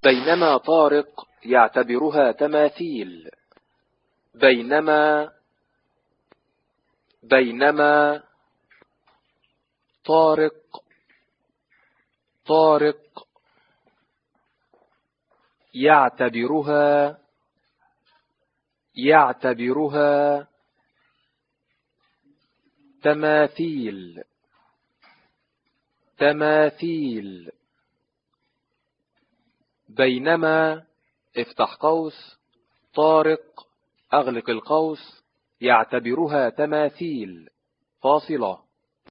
بينما طارق يعتبرها تماثيل. بينما طارق يعتبرها تماثيل. بينما افتح قوس، طارق اغلق القوس، يعتبرها تماثيل، فاصلة.